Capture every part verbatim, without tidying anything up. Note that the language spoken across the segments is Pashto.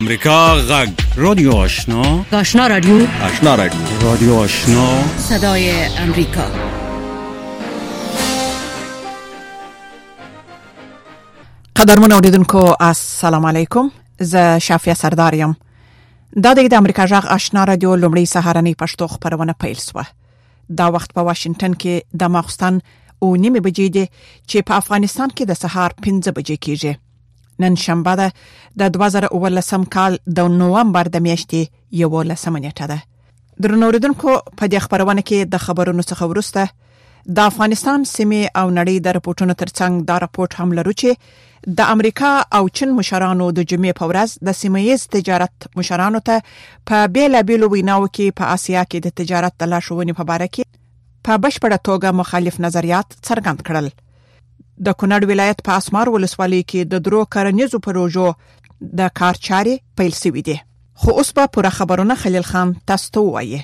امریکا غږ رادیو آشنا آشنا رادیو آشنا رادیو رادیو آشنا صدای امریکا. قدرمن اوریدونکو السلام علیکم. زه شافیه سردار یم. دا د امریکا غږ آشنا رادیو لومړی سهارنی پښتو خبرونه پیل شوه. دا وخت په واشنگټن کې د ماخستن او نیمه بجې دي چې په افغانستان کې د سهار پنځه بجې کېږي. نن شنبه ده د دوه زره اوولسم کال د نوامبر د میاشتې یولسمه نیټه ده. درنو اوریدونکو په دې خبرونه کې د خبرونو څخه وروسته د افغانستان سیمه او نړۍ د رپورټونو ترڅنګ دا رپورټ هم لرو چې د امریکا او چین مشرانو د جمعې په ورځ د سیمه‌ییز تجارت مشرانو ته په بیلابیلو ویناو کې په آسیا کې د تجارت د لاشوونې په اړه کې په بشپړه توګه مخالف نظریات څرګند کړل. د کونړ ولایت په اسمار ولسوالۍ کې د درو کرنیزو پروژو د کار چارې پیل شوې دي. خو اوس په پوره خبرونه خلیل خان تاسو ته وایي.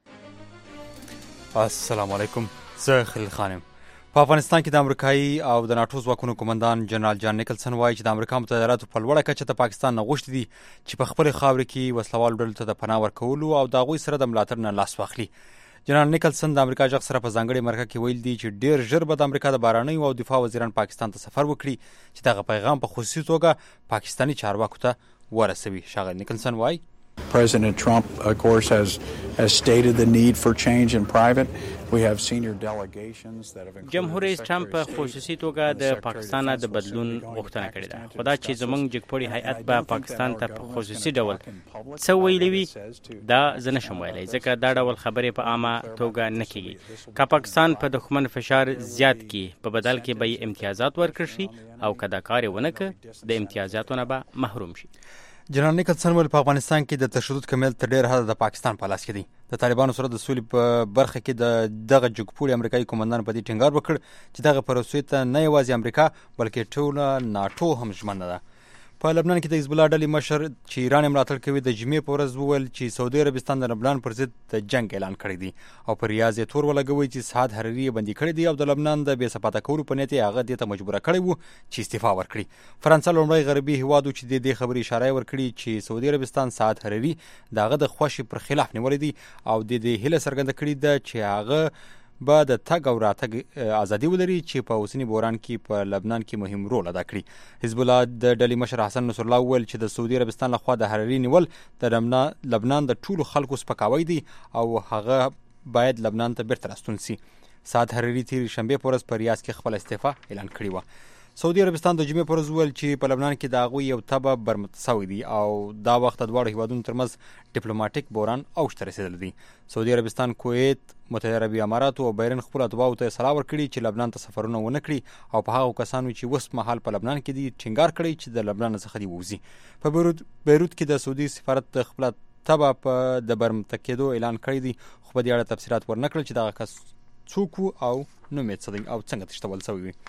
السلام علیکم. زه خلیل خانم. په افغانستان کې د امریکایي او د ناتو ځواکونو قومندان جنرال جان نیکلسن وایي چې د امریکا متحده ایالاتو په لوړه کچه د پاکستان نه غوښتي دي چې په خپل خاور کې وسلوال ډلو ته د پناه ورکولو او د هغوی سره د ملاتړ نه لاس واخلي. جنرال نیکلسن د امریکا جغ سره په ځانګړي مرکه کې ویل دي چې ډیر ژر به د امریکا د بهرنیو او دفاع وزیران پاکستان ته سفر وکړي چې دغه پیغام په خصوصي توګه پاکستانی چارواکو ته ورسوي. ښاغلی نیکلسن وایي President Trump, of course, has has stated the need for change in private. We have senior delegations that have included جمهور رئیس ټرمپ په خصوصي توګه د پاکستان د بدلون غوښتنه کړې ده. خو دا چې زموږ جګپوړي هیئت به پاکستان ته په خصوصي ډول څه ویلي وي دا زه نشم ویلی، ځکه دا ډول خبرې په عامه توګه نه کېږي. که پاکستان په دښمن فشار زیات کړي په بدل کې به یې امتیازات ورکړي شي او که دا کار یې ونه کړي د امتیازاتو نه به محروم شي. جنرال نیکلسن ویل په افغانستان کې د تشدد کمیل تر ډیر حده د پاکستان په لاس کې دی. د طالبانو سره د سولې په برخه کې د دغه جګپوړي امریکایي قومندان په دې ټینګار وکړ چې دغه پروسې ته نه یوازې امریکا بلکې ټوله ناټو هم ژمنه ده. په لبنان کې د حزب الله ډلې مشر چې ایران یې ملاتړ کوي د جمعې په ورځ وویل چې سعودي عربستان د لبنان پر ضد د جنګ اعلان کړی دی او پر ریاض یې تور ولګوي چې سعد حریري یې بندي کړی دی او د لبنان د بې ثباته کولو په نیت یې هغه دې ته مجبوره کړی و چې استعفا ورکړي. فرانسه لومړی غربي هیواد و چې د دې خبرې اشاره ورکړي چې سعودي عربستان سعد حریري د هغه د خوښې پر خلاف نیولی دی او د دې هیله څرګنده کړې ده چې هغه به د تګ او راتګ ازادي ولري چې په اوسني بحران کې په لبنان کې مهم رول ادا کړي. حزب الله د ډلې مشر حسن نصر الله وویل چې د سعودي عربستان لخوا د حریري نیول د لبنان د ټولو خلکو سپکاوی دی او هغه باید لبنان ته بیرته راستون سي. سعد حریري تېرې شنبې په ورځ په ریاض کې خپل استعفا اعلان کړې وه. سعودي عربستان د جمعې په ورځ وویل چې په لبنان کې د هغوی یو تبه برمته سوی دی او دا وخت د دواړو هیوادونو ترمنځ ډیپلوماټیک بحران اوج ته رسېدلی دی. سعودي عربستان، کویت، متحده عربي امارات او بحرین خپلو اتباعو ته صلاح ورکړي چې لبنان ته سفرونه ونه کړي او په هغو کسانو چې اوس مهال په لبنان کې دي ټینګار کړی چې د لبنان څخه دې ووځي. په بیروت بیروت کې د سعودي سفارت د خپله تبه په د برمته کېدو اعلان کړی دی خو په دې اړه تفصیلات ورنه کړل چې دغه کس څوک و او نوم یې څه دی او څنګه تښتول سوی وي.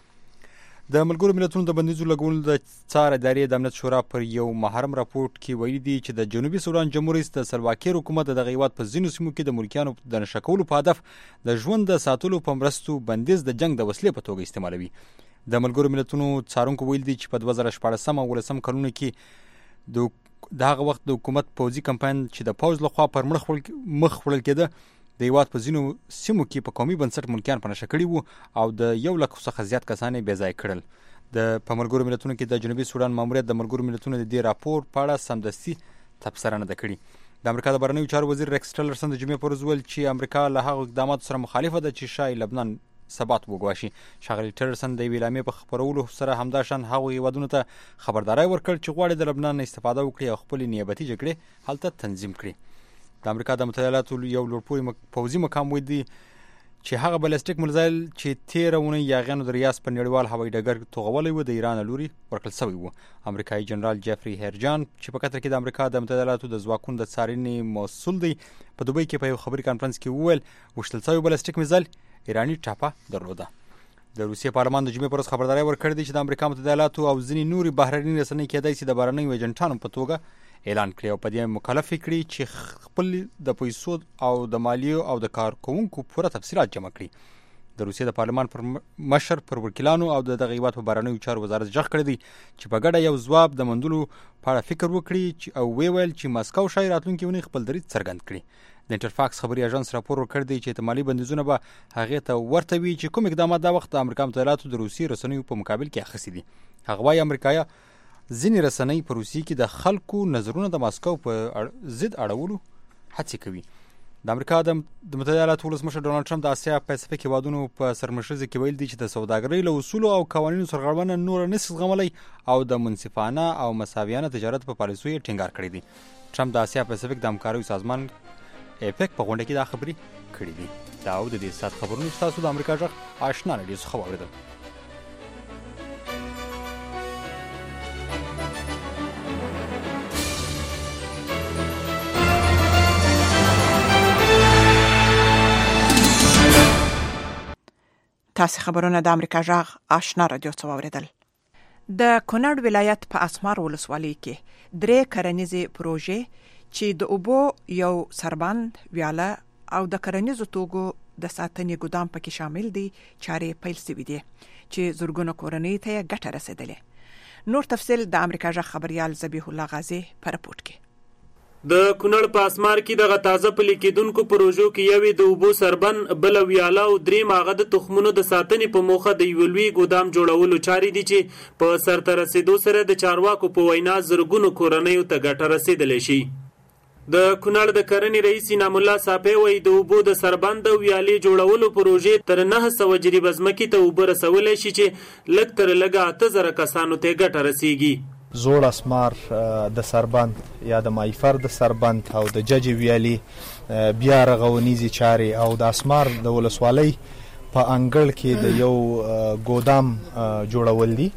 د ملګرو ملتونو د بندیزو لګولو د څار ادارې د امنیت شورا پر یو محرم راپورټ کې ویلي دي چې د جنوبي سودان جمهور رئیس د سلواکیر حکومت د دغه هیواد په ځینو سیمو کې د ملکیانو د نشه کولو په هدف د ژوند د ساتلو په مرستو بندیز د جنګ د وسیلې په توګه استعمالوي. د ملګرو ملتونو څارونکو ویل دي چې په دوه زره شپاړسم او اوولسم کلونو کې د هغه وخت د حکومت پوځي کمپاین چې د پوځ لخوا پر مخ وړل کېده د هیواد په ځینو سیمو کې په قومي بنسټ ملکیان په نشه کړي وو او د یو لک څخه زیات کسان یې بې ځایه کړل. د په ملګرو ملتونو کې د جنوبي سودان ماموریت د ملګرو ملتونو د دې راپور په اړه سمدستي تبصره نه ده کړې. د امریکا د بهرنیو چارو وزیر ریکس ټیلرسن د جمعې په ورځ وویل چې امریکا له هغو اقداماتو سره مخالفه ده چې ښایي لبنان ثبات وګواښي. ښاغلي ټیلرسن د یوې اعلامیې په خپرولو سره همداشان هغو هیوادونو ته خبرداری ورکړ چې غواړي د لبنان نه استفاده وکړي او خپلې نیابتي جګړې هلته تنظیم کړي. د امریکا د متحده ایالاتو یو لوړپوړي پوځي مقام ویل دي چې هغه بالستیک میزایل چې تېره اونۍ یاغیانو د ریاض په نړیوال هوایي ډګر توغولی و د ایران له لوري ورکړل سوی و. امریکایي جنرال جیفري هیرجان چې په قطر کې د امریکا د متحده ایالاتو د ځواکونو د څارنې مسؤل دی په دوبۍ کې په یو خبري کانفرنس کې وویل وشتل سوی بالستیک میزایل ایراني ټاپه درلوده. د روسیې پارلمان د جمعې په ورځ خبرداری ورکړی دی چې د امریکا متحده ایالاتو او ځینې نورې بهرنۍ رسنۍ کېدای شي د بهرنیو ایجنټانو په توګه اعلان کړی او په دې مکلف کړي چې خپل د پیسو او د مالیو او د کارکوونکو پوره تفصیلات جمع کړي. د روسیې د پارلمان پر مشر پر وکیلانو او د دغه هیواد په بهرنیو چارو وزارت ژغ کړی دی چې په ګډه یو ځواب د موندلو په اړه فکر وکړي او وی ویل چې مسکو شاید راتلونکي اونۍ خپل دریځ څرګند کړي. د انټرفاکس خبري اژانس راپور ورکړ دی چې احتمالي بندیزونه به هغې ته ورته وي چې کوم اقدامات دا وخت د امریکا متحده د روسي رسنیو په مقابل کې اخیستي دي. هغه وایي امریکایا ځینې رسنۍ په روسیې کې د خلکو نظرونه د ماسکو په ضد اړولو هڅې کوي. د امریکا د متحده ایالاتو ولسمشر ډونالډ ټرمپ د اسیا پاسفیک هیوادونو په سرمشرۍ کې ویل دي چې د سوداګرۍ له اصولو او قوانینو سرغړونه نور نشي زغملی او د منصفانه او مساویانه تجارت په پالیسیو یې ټینګار کړی دی. ټرمپ د اسیا پاسفیک د همکاریو سازمان ایپک په غونډه کې دا خبرې کړې دي. دا او د دې سات خبرونه چې تاسو د امریکا ژغ آشنا رادیو څخه واورېدل. تاسو خبرونه د امریکا ژغ آشنا رادیو څخه واورېدل. د کونړ ولایت په اسمار ولسوالۍ کې درې کرنیزې پروژې چې د اوبو یو سربند ویاله او د کرنیزو توکو د ساتنې ګودام پکې شامل دي چارې پیل شوې دي چې زرګونه کورنۍ ته ګټه رسیدلې. نور تفصیل د امریکا ژغ خبريال ذبیح الله غازی په رپورت کې. د کونړ په اسمار کې دغه تازه پلي کېدونکو پروژو کې یوې د اوبو سربن بل ویاله او درې ماغه د تخمونو د ساتنې په موخه د یو لوی ګودام جوړولو چارې دي چې په سرته رسیدو سره د چارواکو په وینا زرګونو کورنیو ته ګټه رسیدلی شي. د کونړ د کرنې رئیس انعام الله صافی وایي د اوبو د سربند او ویالې جوړولو پروژې تر نه سوه جریبه ځمکې ته اوبه رسولی شي چې لږ تر لږه اته زره کسانو ته ګټه رسیږي. زوړ اسمار د سربند یا د مایفر د سربند او د ججې ویالې بیا رغونیزې چارې او د اسمار د ولسوالۍ په انګړ کې د یو ګودام جوړول دي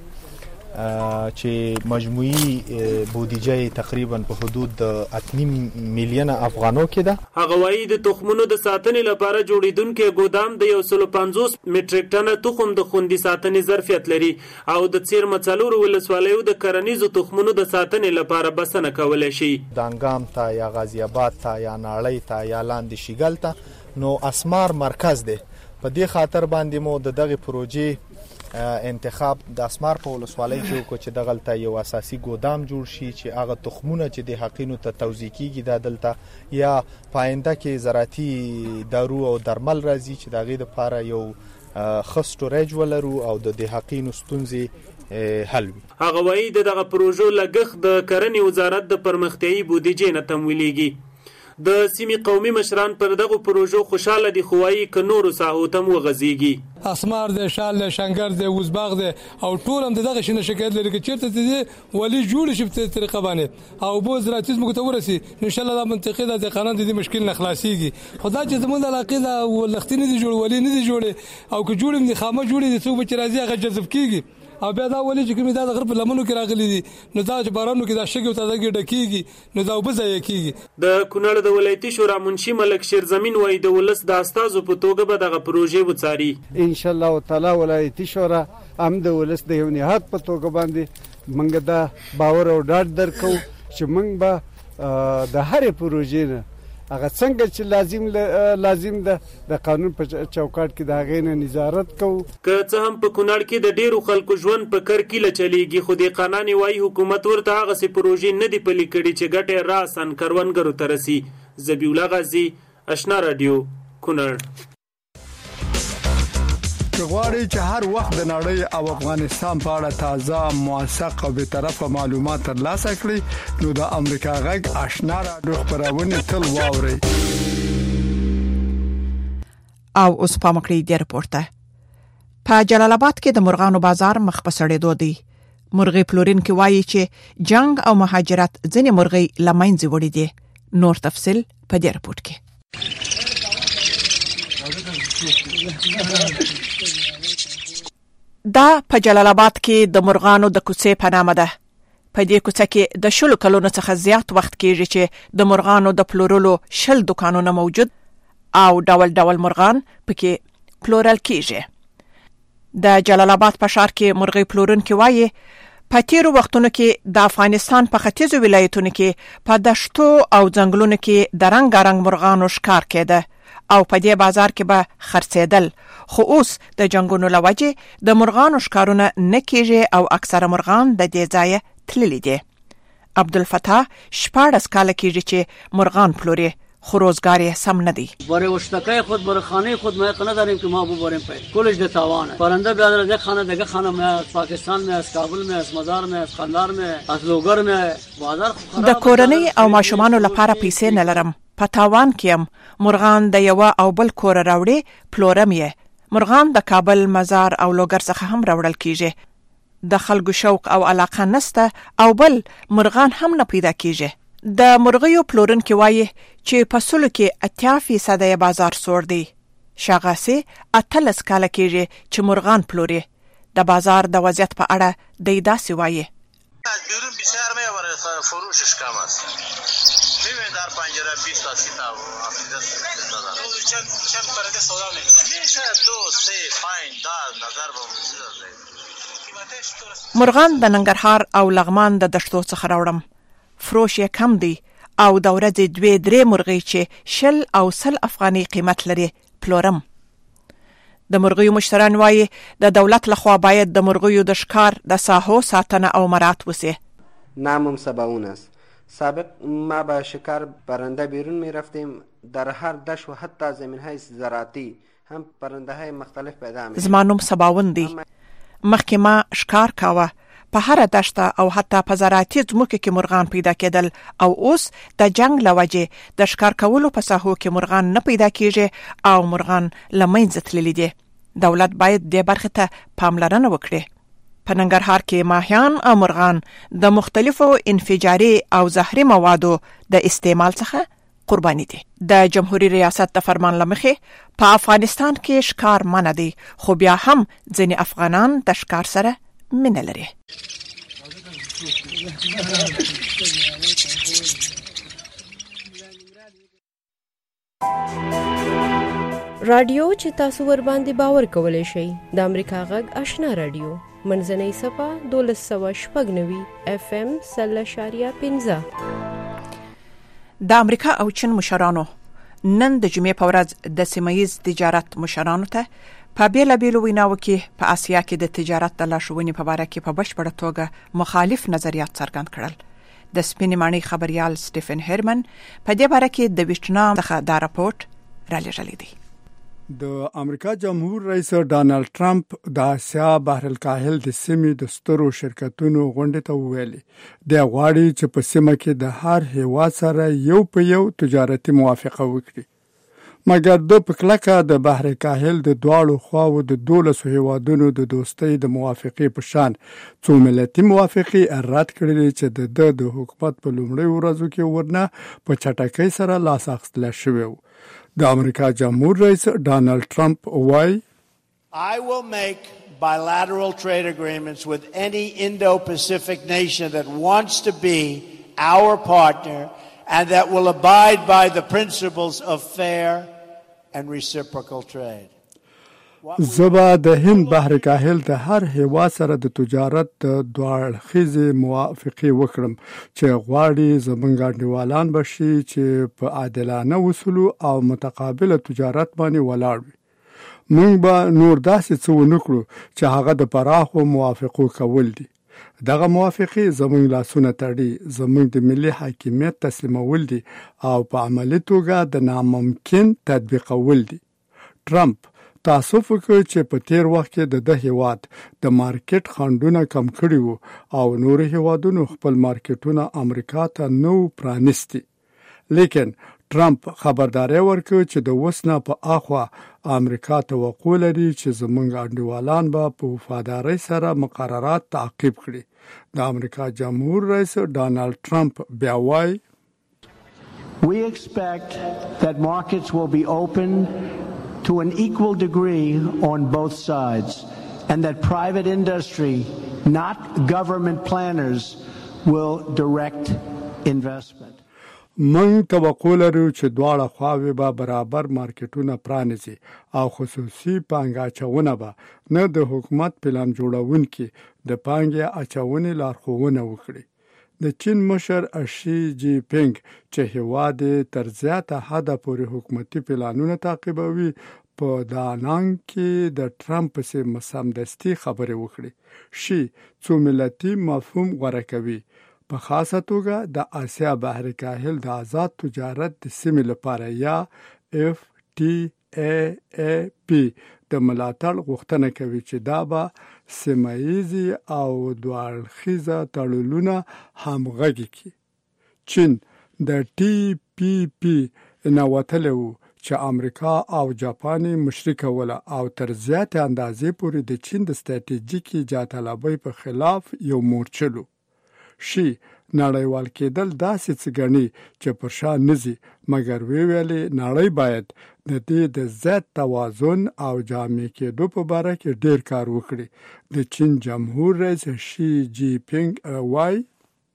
چې مجموعي بودیجه تقریبا په حدود د اته میلیون افغانو کې ده. هغه وایي د تخمونو د ساتنې لپاره جوړیدونکي ګودام د یو سل پنځوس میټریک ټنه تخم د خوندي ساتنې ظرفیت لري او د څیرمه څلورو ولسوالیو د کرنیزو تخمونو د ساتنې لپاره بسنه کولی شي. د انګام ته یا غازی آباد ته یا ناړۍ ته یا لاندې شیګل ته نو اسمار مرکز دی. په دې خاطر باندې مو د دغه پروژې انتخاب د اسمار په ولسوالۍ کې وکړو چې دغلته یو اساسي ګودام جوړ شي چې هغه تخمونه چې د حقینو ته توزیع کیږي د دلته یا پاینده کې زراعتي دارو او درمل راځي چې دغه لپاره یو خستورج ولرو او د حقینو ستونزې حل وي. هغه وایي دغه پروژو لګښت د کرنې وزارت د پرمختیایي بودیجې نه تمویلېږي. د سیمې قومي مشران پر دغه پروژو خوشاله دي خو وايي که نورو ساحو ته وغځيږي. اسمار د شال د شنګر د وزباغ د او ټول هم دغه شنه شکایت لري چې چیرته دي ولی جوړ شي په طریقه باندې او بو زراعتیزم کو ته ورسي ان شاء الله د منطقې د قانون د مشکل نه خلاصيږي. خدای چې زموږ علاقې دا ولختنی دي جوړ ولی نه دي جوړ او که جوړم دي خامه جوړ دي څو بچ راځي هغه جذب کیږي او بیا دا ولی چې کومه د غرب لمنو کې راغلي دي نو دا چې بارانو کې دا شګي او تازه کې ډکیږي نو دا وبځای کیږي. د کونړ د ولایتي شورا منشي ملک شیرزمین وای د ولس د استازو په توګه به دغه پروژې وڅاري. ان شاء الله تعالی ولایتي شورا هم د ولس د یو نهاد په توګه باندې منګه دا باور او ډاډ درکو چې منګ به د هرې پروژې نه هغه څنګه چې لازم لازم ده د قانون په چوکاټ کې د هغې نه نظارت کوو. که څه هم په کونړ کې د ډیرو خلکو ژوند په کرکیله چلیږي خو د قانوني وایي حکومت ورته هغسې پروژې نه دي پلي کړي چې ګټې راسن کروندګرو ته رسي. ذبیح الله غازي آشنا رادیو کونړ. که غواړئ چې هر وخت د نړۍ او افغانستان په اړه تازه موثق او به طرفه معلومات ترلاسه کړئ نو د امریکا غږ آشنا رادیو خبرونه تل واورئ. او اوس په مکړی دی رپورټه. په جلال آباد کې د مرغانو بازار مخ په سړېدو دی. مرغۍ پلورونکي وایي چې جنگ او مهاجرت ځینې مرغۍ لمنځه وړي دي. نور تفصیل په دې رپورت کې. دا په جلال آباد کې د مرغانو د کوڅې په نامه ده. په دې کوڅه کې د شلو کلونو څخه زیات وخت کېږي چې د مرغانو د پلورلو شل دکانونه موجود او ډول ډول مرغان پکې پلورل کېږي. د جلال آباد په ښار کې مرغۍ پلورونکي وایي په تیرو وختونو کې د افغانستان په ختیځو ولایتونو کې په دشتو او ځنګلونو کې د رنګارنګ مرغانو ښکار کېده او په دې بازار کې به خرڅېدل خو اوس د جنگونو لوجه د مرغانو ښکارونه نه کیږي او اکثره مرغان د دې ځای تللي دي. عبدالفتاح شپاړس کاله کیږي چې مرغان پلوري خو روزگار یې سم نه دی. برای اشتکای خود برای خانه خود ما نداریم که ما ببریم پی کلش ده تاوانه. پرنده بیاد از یک خانه دیگه خانه می از پاکستان می از کابل می از مزار می از قندار می از لوګر می بازار د کورنۍ او ماشومانو لپاره پیسې نه لرم. په تاوان کې ام مرغان د یو او بل کور راوړي پلورم یې. مرغان د کابل مزار او لوګر څخه هم راوړل کیږي. د خلکو شوق او علاقه نسته او بل مرغان هم نه پیدا کیږي. د مرغیو پلورونکي وایي چې په سلو کې اتیا فیصده یې بازار سوړ دی. شاغاسي اتلس کاله کیږي چې مرغان پلوري. د بازار د وضعیت په اړه دی داسې وایي. بیرون بسیار میبره فروشش کم است. میبینید در پنجره بیست تا سی تا افریده دادن. چند چند پرنده سودا میکنه؟ میشه دو سه پنج ده نظر به مرغان د ننګرهار او لغمان د دشتو څخه راوړم. فروش یې کم دی او د ورځې دوې درې مرغۍ چې شل او سل افغاني قیمت لري پلورم. د مرغیو مشتران وایي د دولت لخوا باید د مرغیو د ښکار د ساحو ساتنه او مراعات وسي. نامم سباون است. سابق ما با شکار پرنده بیرون می رفتیم. در هر دشت و حتی زمین های زراعتی هم پرنده های مختلف پیدا می. زما نوم سباون دی. مخکې ما ښکار کاوه. په هر دشته او حتی په زراعتي ځمکو کې مرغان پیدا کېدل او اوس د جنگ له وجې د ښکار کولو په ساحو کې مرغان نه پیدا کېږي او مرغان له منځه تللي دي. دولت باید دې برخې ته پاملرنه وکړي. په ننګرهار کې ماهیان او مرغان د مختلفو انفجاري او زهري موادو د استعمال څخه قرباني دي. د جمهوریت ریاست د فرمان لمخې په افغانستان کې ښکار منع دی خو بیا هم ځینې افغانان د ښکار سره مینه لري. رادیو چې تاسو ور باندې باور کولای شئ د امریکا غږ آشنا رادیو منځنۍ صفه دولس سوه شپږ نوي اف ام سل اشاریه پنځه. د امریکا او چین مشرانو نن د جمعې په ورځ د سیمه‌ییز تجارت مشرانو ته په بیلابیلو ویناوو کې په آسیا کې د تجارت د لارښوونې په باره کې په بشپړه توګه مخالف نظریات څرګند کړل. د سپینې ماڼۍ خبریال سټیفن هرمن په دې باره کې د ویټنام څخه دا راپورټ رالیږلی دی. د امریکا جمهور رئیس ډانلډ ټرمپ د آسیا بحر الکاهل د سیمې د سترو شرکتونو غونډې ته وویلي د غواړي چې په سیمه کې د هر هیواد سره یو په یو تجارتي موافقه وکړي. مګر د پکلکه د بحر الکاهل د دواړو خواو د دولسو هیوادونو د دوستۍ د موافقې په شان څو ملتي موافقې رد کړلې چې د د حکومت په لومړۍ ورځو کې ورنه په چټکۍ سره لاس اخیستل شوی و. د امریکا جمهور رئیس ډانلډ ټرمپ وایي I will make bilateral trade agreements with any Indo-Pacific nation that wants to be our partner and that will abide by the principles of fair and reciprocal trade. زبا د هند بحر کاهل د هر هیواد سره د تجارت د دوړخیزې موافقې وکړم چې غواړي زمونږ انډیوالان بشي چې په عادلانه اصولو او متقابله تجارت باندې ولاړ وي. موږ به نور داسې څه ونه کړو چې هغه د پراخو موافقو کول دي. دغه موافقې زمونږ لاسونه تړي، زمونږ د ملي حاکمیت تسلیمول دي او په عملي توګه د ناممکن تطبیقول دي. ټرمپ تاسف وکړ چې په تیر وخت کې د ده هیواد د مارکیټ خنډونه کم کړي وو او نور هیوادونو خپل مارکیټونه امریکا ته نو پرانیستي. لیکن ټرمپ خبرداري ورکړ چې د وسنه په اخوا امریکا توقع لري چې زمونږ انډیوالان به په وفادارۍ سره مقررات تعقیب کړي. د امریکا جمهور رئیس ډانلډ ټرمپ بیا وایي We expect that markets will be open to an equal degree on both sides and that private industry, not government planners, will direct investment. من توقع لرو چې دواړه خواوې به برابر مارکیټونه پرانیزي او خصوصي پانګه اچونه به نه د حکومت پلان جوړونکي د پانګې اچونې لارښوونه وکړي. د چین مشر شي جی پینګ چې هیواد تر زیاته حده پورې حکومتي پلانونه تعقیبوي په دانانګ کې د ټرمپ سره مسامدستي خبرې وکړي شي څو ملتي مفهوم غوړه کوي په خاصه توګه د آسیا بحر کاهل د آزاد تجارت د سیمې لپاره یا اف ټي ای ای پی د ملاتړ غوښتنه کوي چې دا به سیمایي او دوړخیزه تړلونه همغږي کړي. چین د ټي پی پی نواتلو چې امریکا او جاپان مشرک کوله او تر زیاتې اندازې پورې د چین د ستراتیژیکي جاټلبۍ په خلاف یو مورچلو شي نړیوال کېدل داسې څه ګڼي چې پر شا نزي مګر وی ویلې نړۍ باید د دې د زیات توازن او جامع کېدو په باره کې ډیر کار وکړي. د چین جمهور رئیس شي جی پینګ وای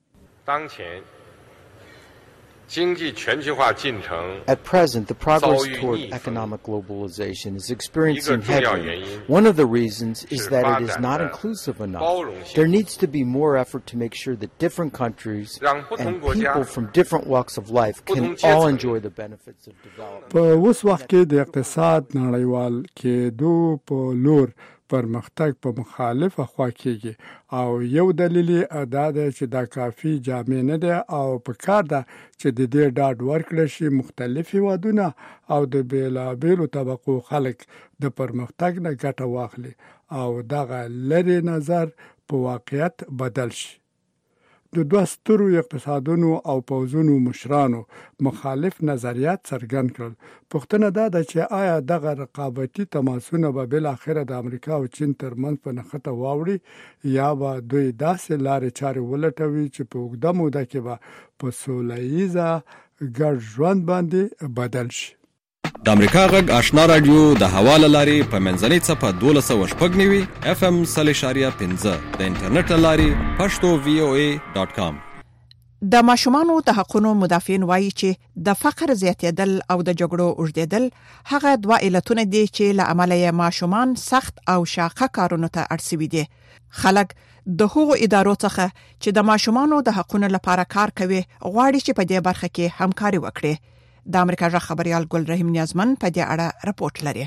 At present, the progress toward economic globalization is experiencing headwinds. One of the reasons is that it is not inclusive enough. There needs to be more effort to make sure that different countries and people from different walks of life can all enjoy the benefits of development. په اوس وخت کې د اقتصاد نړیوال کېدو په لور پرمختګ په مخالفه خوا کېږي او یو دلیل ادا ده چې دا کافي جامع نه ده او په کار ده چې د دې ډاډ ورکړل شي مختلف هیوادونه او د بیلابیلو طبقو خلک د پرمختګ نه ګټه واخلي او دغه لري نظر په واقعیت بدل شي. د دوه سترو اقتصادونو او پوځونو مشرانو مخالف نظریات څرګند کړل. پوښتنه دا ده چې آیا دغه رقابتي تماسونه به بل اخره د امریکا او چین ترمنځ په نښته واوړي یا به دوی داسې لارې چارې ولټوي چې په اوږده موده کې به په سوله ییزه ګډ ژوند باندې بدل شي. د امریکا غږ آشنا رادیو د حواله لاري په منځنۍ صفه دولس سوه شپږ نوي اف ام صلی شاریه پنځه د انټرنیټ لاري پښتو وی او ای ډاٹ کام. د ماشومانو د حقوقو مدافعین وایي چې د فقر زیاتېدل او د جګړو اوږدېدل هغه دوه علتونه دي چې له امله یې ماشومان سخت او شاقه کارونو ته اړ شوي دي. خلک د هغو ادارو څخه چې د ماشومانو د حقوقو لپاره کار کوي غواړي چې په دې برخه کې همکاري وکړي. د امریکا ژغ خبريال ګل رحیم نیازمن په دې اړه راپورټ لري.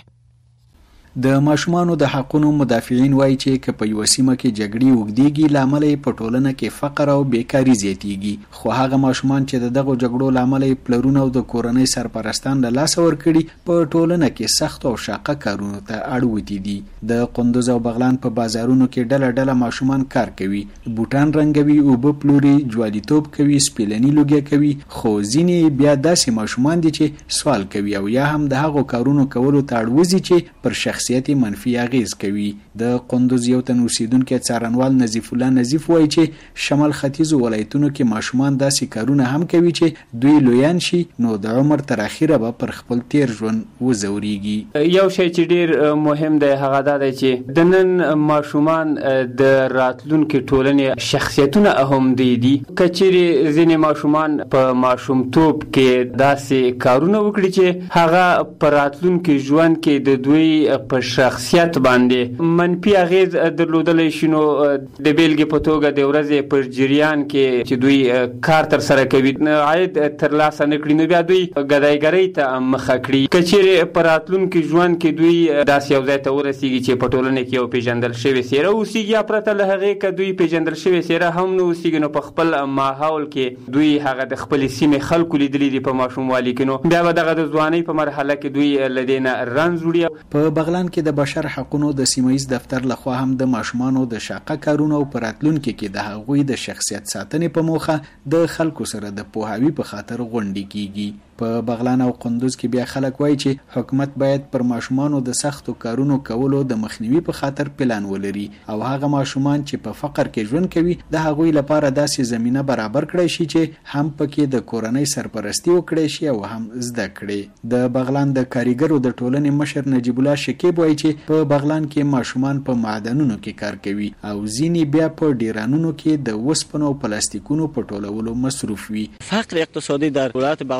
د ماشومانو د حقوقو مدافعین وایي چې که په یو سیمه کې جګړې وګړيږي لامل یې په ټولنه کې فقر او بیکاری زیاتیږي خو هغه ماشومان چې دغه جګړو لامل یې پلرونه او د کورنۍ سرپرستان له لاس ور کړي په ټولنه کې سخت او شاقه کارونو ته اړ وتی دي. د قندوز او بغلان په بازارونو کې ډله ډله ماشومان کار کوي، بوټان رنګوي او په پلوري جواليتوب کوي، سپیلنی لوګي کوي. خو ځینې بیا داسې ماشومان دي چې سوال کوي او یا هم د هغو کارونو کولو ته اړ وځي چې پر شخصیت منفي اغیز کوي. د قندوز یو تن اوسیدونکو څارنوال نظیف الله نظیف وایي چې شمال ختیځ ولایتونو کې ماشومان داسې کارونه هم کوي چې دوی لویان شي نو د عمر تر اخیره به پر خپل تیر ژوند وزوريږي. یو شی چې ډیر مهم دی هغه دا دی چې د نن ماشومان د راتلونکو ټولنې شخصیتونه هم دي دي کچېری ځینې ماشومان په ماشومتوب کې داسې کارونه وکړي چې هغه پر راتلونکو ژوند کې د دوی په شخصیت باندې منفي اغیز درلودلی شي. نو د بیلګې په توګه د ورځې پر جریان کې چې دوی کار تر سره کوي عاید ترلاسه نه کړي نو بیا دوی ګدایګرۍ ته مخه کړي. کچېرې په راتلونکي ژوند کې دوی داسې یو ځای ته ورسیږي چې په ټولنه کې یو پیژندل شوې څېره اوسیږي یا پرته له هغې که دوی پیژندل شوې څېره هم نه اوسیږي نو په خپل ماحول کې دوی هغه د خپلې سیمې خلکو لیدلي دي په ماشوموالي کې نو بیا به دغه د ځوانۍ په مرحله کې دوی له دې نه رنځ وړي. په بغلان کې د بشر حقوقو د سیمایي دفتر لخوا هم د ماشومانو د شاقه کارونو او پراتلونکو کې د هغوی د شخصیت ساتنې په موخه د خلکو سره د پوهاوی په خاطر غونډې کیږي. په بغلان او قندوز کې بیا خلک وایي چې حکومت باید پر ماشومانو د سختو کارونو کولو د مخنیوي په خاطر پلان ولري او هغه ماشومان چې په فقر کې ژوند کوي د هغوی لپاره داسې زمينه برابر کړي شي چې هم پکې د کورنۍ سرپرستی وکړي شي او هم زده کړي. د بغلان د کاریګرو د ټولنې مشر نجیب الله شکیب وایي چې په بغلان کې ماشومان په معدنونو کې کار کوي او ځینې بیا په ډیرانونو کې د وسپنو او پلاستیکونو په ټولولو مصروف وي. فقر اقتصادی در ولایت بغلان سبب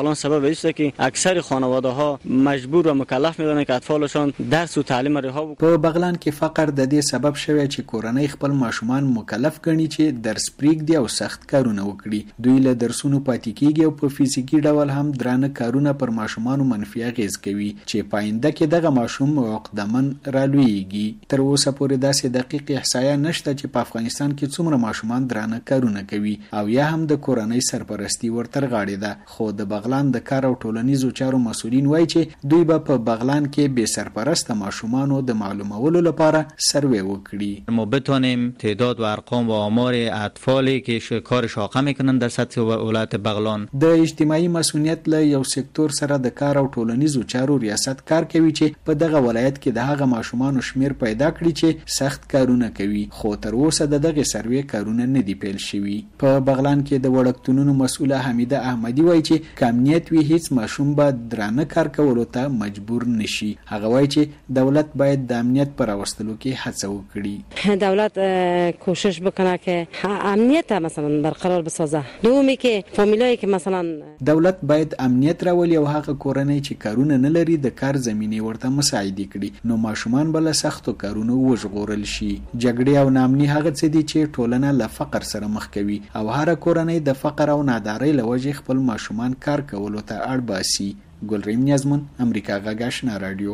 باعث شده که اکثر خانواده ها مجبور و مکلف میدونن که اطفالشان درس و تعلیم رها وکړي. په بغلان کې فقر د دې سبب شوی چې کورنۍ خپل ماشومان مکلف ګڼي چې درس پرېږدي او سخت کارونه وکړي. دوی له درسونو پاتې کیږي او په فزیکي ډول هم درانه کارونه پر ماشومانو منفي اغیز کوي چې پاینده کې دغه ماشوم عقدمن رالویږي. تر اوسه پورې داسې دقیق احصایه نشته چې په افغانستان کې څومره ماشومان درانه کارونه کوي او یا هم د کورنۍ سرپرستی ورتر غاړي ده. خو د بغلان د کار او ټولنیزو چارو مسؤلین وایي چې دوی به په بغلان کې به سرپرست ماشومانو د معلومولو لپاره سروې وکړي. ما بتونیم تعداد و ارقام و آمار اطفالی که کار شاقه میکنن در سطح ولایت بغلان. د اجتماعي مسؤلیت له یو سکتور سره د کار او ټولنیزو چارو ریاست کار کوي چې په دغه ولایت کې د هغه ماشومانو شمیر پیدا کړي چې سخت کارونه کوي. خو تر اوسه د دغه سروې کارونه نه دی پیل شوي. په بغلان کې د وړکتونونو مسؤله حمیده احمدی وایي چې کامنیت وی هیڅ ماشوم به درانه کار کولو ته مجبور نشي. هغه وایي چې دولت باید د امنیت پر راوستلو کې هڅه وکړي. دولت کوشش بکنه که امنیت مثلا برقرار بسازه. دومی که فامیلایی که مثلا دولت باید امنیت راولي او هغه کورنۍ چې کارونه نه لري د کار زمینه ورته مساعده کړي نو ماشومان بل سختو کارونه وژغورل شي. جګړې او نامني هغه څه دي چې ټولنه له فقر سره مخ کوي او هر کورنۍ د فقر او نادارۍ له وجې خپل ماشومان کار کولو ته اړ باسي. ګلریم نیازمن، امریکا غږ آشنا رادیو.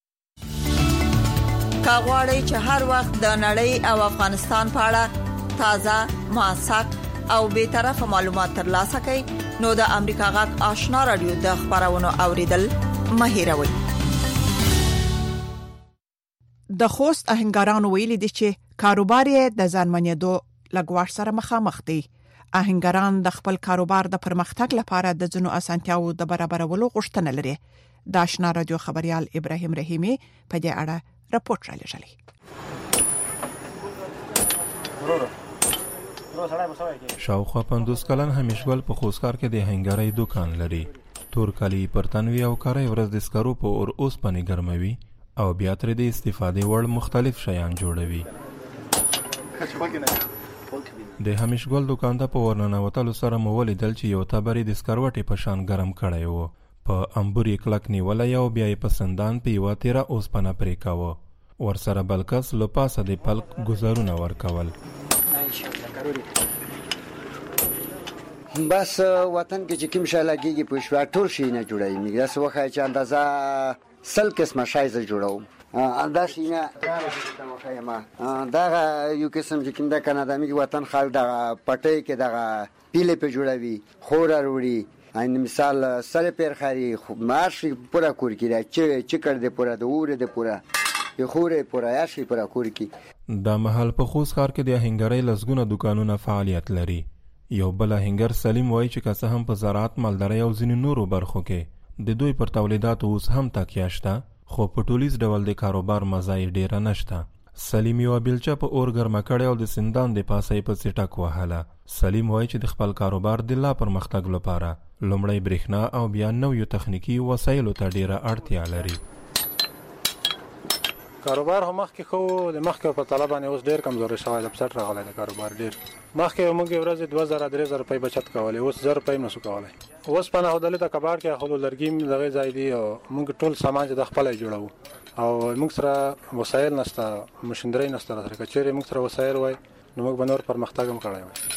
کاغواړی چې هر وخت د نړۍ او افغانستان په اړه تازه، موثق او به طرفه معلومات ترلاسه کړئ نو د امریکا غږ آشنا رادیو د خبرونو اوریدل مه هېروئ. د خوست اهنګرانو ویلي دي چې کاروبار یې د ځانمنېدو لګواښ سره مخامخ دي. اهنګران د خپل کاروبار د پرمختګ لپاره د ځینو اسانتیاو د برابرولو غوښتنه لري. د آشنا رادیو خبريال ابراهيم رحیمي په دې اړه راپورټ را لېږلی. شاوخوا پنځوس کلن همیشګل په خوستکار کې د هنګرۍ دکان لري. تور کالي پرتنوي او کاري ورځ د سکرو په اور اوس پني ګرموي او بیا تر دې استفاده وړ مختلف شیان جوړوي. د همیشګل دکان ته په ورننوتلو سره مو ولیدل چې یو تبرې د سکروټې په شان ګرم کړی و. په امبوري کلک نیولی او بیا یې په سندان په یوه تیره اوسپنه پرې کاوه. ورسره بل کس له پاسه د پلک ګزارونه ورکول. بس وطن کې چې کوم شی لګېږي په شوه ټول شي نه جوړوي. موږ داسې وښایه چې اندازه سل قسمه شی زه جوړوم. دا شي نه وښایه ما دغه یو قسم چې کوم ده که نه د موږ وطن خلک دغه پټۍ کې دغه پیلې پې جوړوي، خوره وړي. این مثال سر پیر خری ماشی پورا کور کی را چه چه کرده پورا د اوره د پورا یو خوره پورا یاشي پورا کور کی. دا محل په خوست ښار کې د هنګرۍ لسګونه دکانونه فعالیت لري. یو بل هنګر سلیم وایي چې که څه هم په زراعت، مالدارۍ او ځینو نورو برخو کې د دوی پر تولیداتو اوس هم تکیه شته، خو په ټولیز ډول د کاروبار مزه یې ډیره نشته. سلیم یوه بیلچه په اور ګرمه کړې او د سندان د پاسه یې پسې ټک وهله. سلیم وایي چې د خپل کاروبار د لا پرمختګ لپاره لومړی برېښنا او بیا نویو تخنیکي وسایلو ته ډیره اړتیا لري. کاروبار هم مخکې خو د مخکې په طلب باندې اوس ډیر کمزوري شوی د بسټ راغلی د کاروبار ډیر. مخکې موږ ورځې دوه زره درې زره روپۍ بچت کولی، اوس زر روپۍ نشو کولی. اوس په نهودلې ته کباړ کې خو لرګي دغه ځای دی او موږ ټول سامان د خپل جوړو او موږ سره وسایل نشته، ماشينري نشته. راځي که چیرې موږ سره وسایل وای نو موږ به نور پرمختګ هم کړی وای.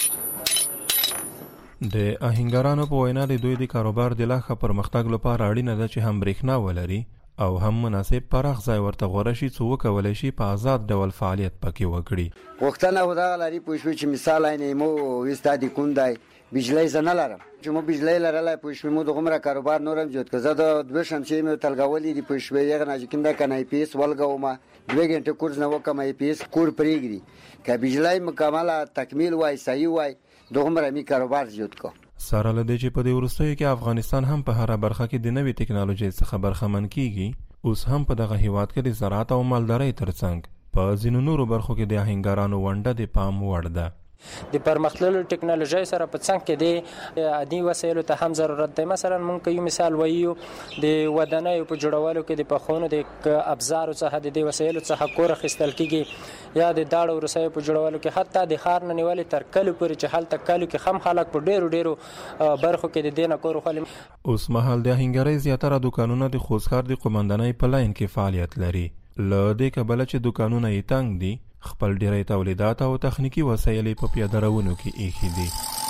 د اهنګرانو په وینا د دوی د کاروبار د لا ښه پرمختګ لپاره اړینه ده چې هم برېښنا ولري او هم مناسب پراخ ځای ورته غوره شي څو وکولی شي په آزاد ډول فعالیت پکې وکړي. غوښتنه خو دغه لري پوه شوې چې مثال عین مو استادي کوم دی بجلی زه نه لرم چې مو بجلی لرلی پوه شوې مو دغومره کاروبار نورم زیات که زه د دوه شمسې مې تلګولي دي پوه شوې هغه نه چې کوم دی که نه ای پي ایس ولګومه دوه ګنټې کورس نه وکړم ای پي ایس کور پرېږدي که بجلی مکمله تکمیل وای صحیح وای دغومره مې کاروبار زیات کو. سره له دې چې په دې وروستیو کې افغانستان هم په هره برخه کې د نوې ټکنالوژۍ څخه برخمن کیږي، اوس هم په دغه هیواد کې د زراعت او مالدارۍ ترڅنګ په ځینو نورو برخو کې د اهنګرانو ونډه د پام وړ ده. د پرمختللو ټکنالوژي سره په څنګ کې د عادي وسایلو ته هم ضرورت دی. مثلا مونږ یو مثال وایو د ودانیو په جوړولو کې د پخونو د ابزارو څخه د دې وسایلو څخه کور اخیستل کیږي یا د داړو ورسایو په جوړولو کې حتی د ښار نه نیولې تر کلو پورې چې هلته کلو کې خام خلک په ډیرو ډیرو برخو کې د دې نه کور خولي. اوس مهال د هنګرۍ زیاتره دکانونه د خوځښت د قومندانۍ په لاین کې فعالیت لري. له دې کبله چې دکانونه یې تنګ دي، خپل ډیری تولیدات او تخنیکی وسایل په پیاده روونو کې ایښي دي.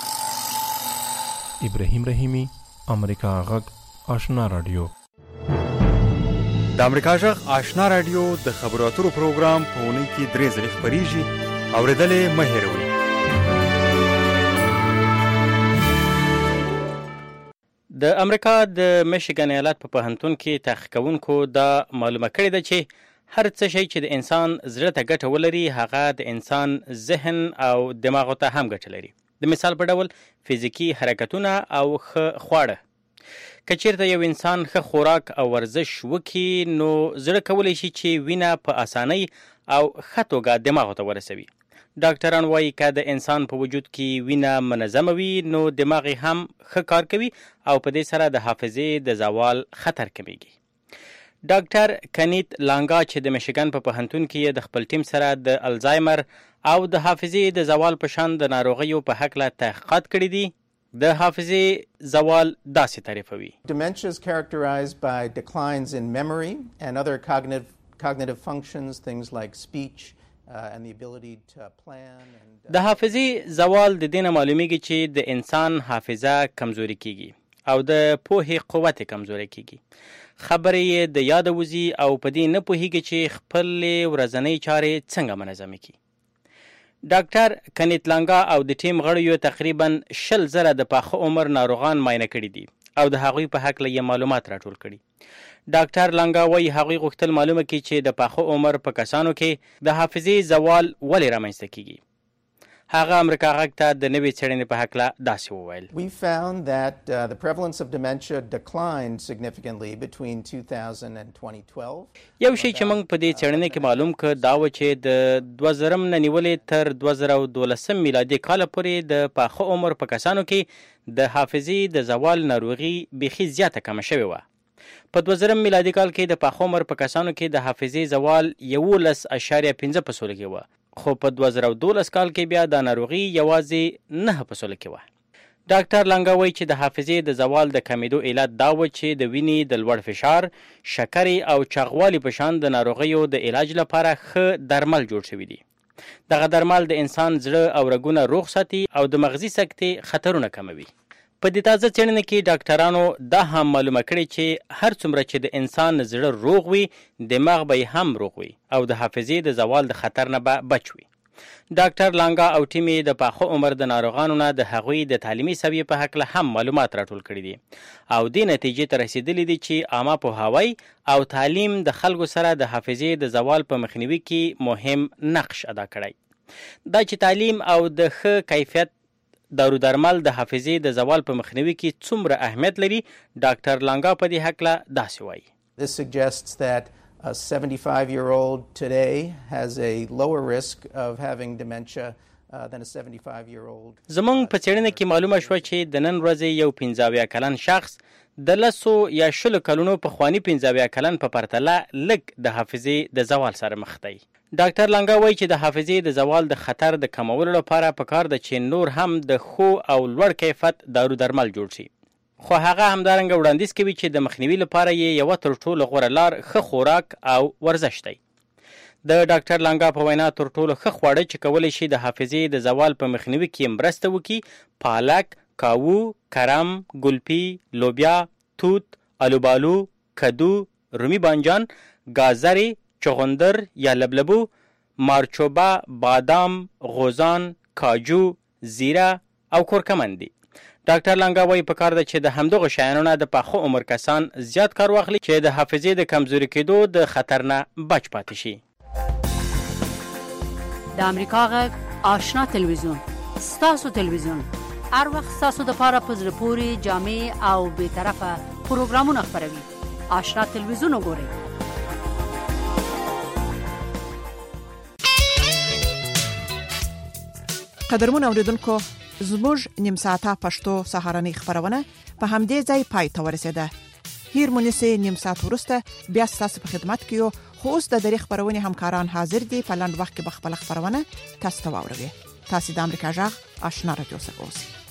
ابراهیم رحیمی، امریکا غږ، آشنا رادیو. د امریکا غږ آشنا رادیو د خبرو اترو پروګرام په اونۍ کې درې ځلې خپریږي. اورېدلې مه هېروئ. د امریکا د میشیګن ایالت په پوهنتون کې تحقیق کوونکو دا معلومه کړې ده چې هر څه شی چې د انسان زړه ته ګټه ولري هغه د انسان ذهن او دماغ ته هم ګټه لري. د مثال په ډول فزیکی حرکتونه او ښه خواړه. که چیرته یو انسان ښه خوراک او ورزش وکړي نو زړه کولی شي چې وینه په اسانۍ او ښه توګه دماغ ته ورسوي. ډاکټران وایي که د انسان په وجود کې وینه منظمه وي نو دماغ هم ښه کار کوي او په دې سره د حافظې د زوال خطر کمیږي. ډاکټر کنیت لانګا چې د میشیګن په پوهنتون کې د خپل ټیم سره د الزایمر او د حافظې د زوال په شان د ناروغیو په هکله تحقیقات کړي دي، د حافظې زوال داسې تعریفوي. Dementia is characterized by declines in memory and other cognitive cognitive functions, things like speech uh, and the ability to plan and uh... د حافظې زوال د دې نه معلومیږي چې د انسان حافظه کمزوري کیږي او د پوهې قوت کمزوري کیږي. خبرې یې د یاد وځي او په دې نه پوهیږي چې خپل ورځنۍ چارې څنګه منظم کړي. ډاکټر کنیت لانګا او د ټیم غړیو تقریبا شل زره د پاخه عمر ناروغان معاینه کړي دي او د هغوی په هکله یې معلومات راټول کړي. ډاکټر لانګا وایي هغوی غوښتل معلومه کړي چې د پاخه عمر په کسانو کې د حافظې زوال ولې رامنځته کیږي. هغه امریکا غږ ته د نوې څېړنې په هکله داسې وویل. We found that uh, the prevalence of dementia declined significantly between two thousand and twenty twelve. یو شی چې موږ په دې څېړنې کې معلوم کړ دا و چې د دوه زرم نه نیولې تر دوه زره دولسم میلادي کال پورې د پاخه عمر په کسانو کې د حافظې د زوال ناروغي بیخي زیاته کمه شوې وه. په دوه زرم میلادي کال کې د پاخه عمر په کسانو کې د حافظې زوال یولس اعشاریه پنځه په سلو کې وه، خو په دوه زره دولس کال کې بیا دا ناروغي یوازې نه په سلو کې وه. ډاکټر لانګا وایي چې د حافظې د زوال د کمیدو علت دا و چې د وینې د لوړ فشار، شکرې او چاغوالي په شان د ناروغیو د علاج لپاره ښه درمل جوړ شوي دي. دغه درمل د انسان زړه او رګونه روغ ساتي او د مغزي سکتې خطرونه کموي. په دې تازه څېړنه کې ډاکټرانو دا هم معلومه کړې چې هر څومره چې د انسان زړه روغ وي دماغ به یې هم روغ وي او د حافظې د زوال د خطر نه به بچ وي. ډاکټر لانګا او ټیم یې د پاخه عمر د ناروغانو نه د هغوی د تعلیمي سویې په هکله هم معلومات راټول کړي دي او دې نتیجې ته رسېدلي دي چې عامه پوهاوی او تعلیم د خلکو سره د حافظې د زوال په مخنیوي کې مهم نقش ادا کړی. دا چې تعلیم او د ښه کیفیت دارو درمل د حافظې د زوال په مخنیوي کې څومره اهمیت لري، ډاکټر لانګا په دې هکله داسې وایي. This suggests that a seventy-five-year-old today has a lower risk of having dementia uh, than a seventy-five-year-old. زمونږ په څېړنه کې معلومه شوه چې د نن ورځې یو پنځه اویا کلن شخص د لسو یا شلو کلونو پخواني پنځه اویا کلن په پرتله لږ د حافظې د زوال سره مخ دی. ډاکټر لانګا وایي چې د حافظې د زوال د خطر د کمولو لپاره پکار ده چې نور هم د ښو او لوړ کیفیت دارو درمل جوړ شي، خو هغه همدارنګه وړاندیز کوي چې د مخنیوي لپاره یې یوه تر ټولو غوره لار ښه خوراک او ورزش دی. د ډاکټر لانګا په وینا تر ټولو ښه خواړه چې کولی شي د حافظې د زوال په مخنیوي کې مرسته وکړي پالک، کاوو، کرم، ګلپي، لوبیا، توت، الوبالو، کدو، رومي بانجان، گازرې، چغندر یا لبلبو، مارچوبه، بادام، غوزان، کاجو، زیره او کورکمن دي. ډاکټر لانګا وایي پکار ده چې د همدغو شیانو نه د پاخه عمر کسان زیات کار واخلي چې د حافظې د کمزوري کېدو د خطر نه بچ پاتې شي. د امریکا غږ آشنا تلویزیون، ستاسو تلویزیون، هر وخت ستاسو دپاره په زړه پورې جامع او بېطرفه پروګرامونه خپروي. آشنا تلویزیون وګورئ. قدرمن اوریدونکو زموږ نیم ساعته پښتو سهارنۍ خبرونه په همدې ځای پای ته ورسیده. هیر مونږه نیم ساعت ورسته بیا تاسو په خدمت کې یو. خو اوس د دری خبرونه همکاران حاضر دي په لاند وخت کې بخپل خبرونه تاسو ته واوروي. تاسو د امریکا جغ آشنا رادیو سره اوسئ.